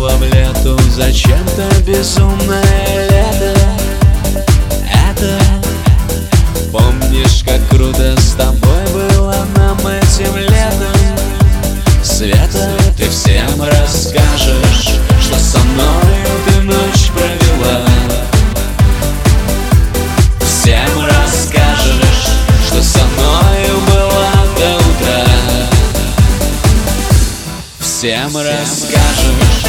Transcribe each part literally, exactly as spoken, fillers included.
было в лету зачем-то безумное лето. Это, помнишь, как круто с тобой было нам этим летом? Света, ты всем расскажешь, что со мною ты ночь провела. Всем расскажешь, что со мною была до утра. Всем расскажешь.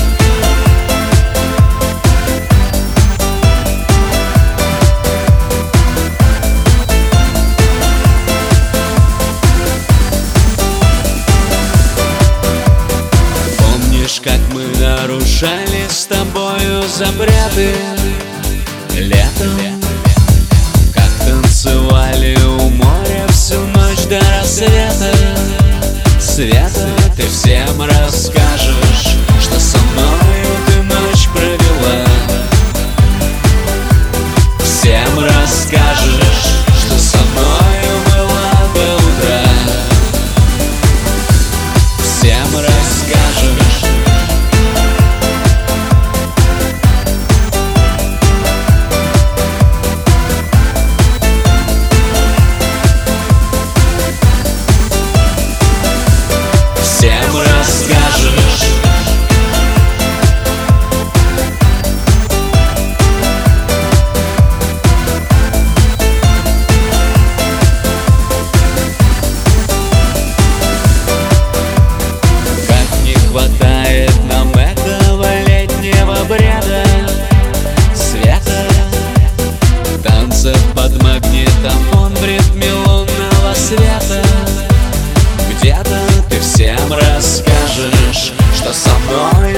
Помнишь, как мы нарушали с тобою запреты летом? Как танцевали у моря всю ночь до рассвета. Света, ты всем расскажешь, что со мною ты ночь провела. Всем расскажешь, что со мною была до утра. Всем расскажешь. Всем расскажешь. Как не хватает нам этого летнего бреда, света, танцев под магнитофон в ритме лунного света. Где-то ты всем расскажешь, что со мной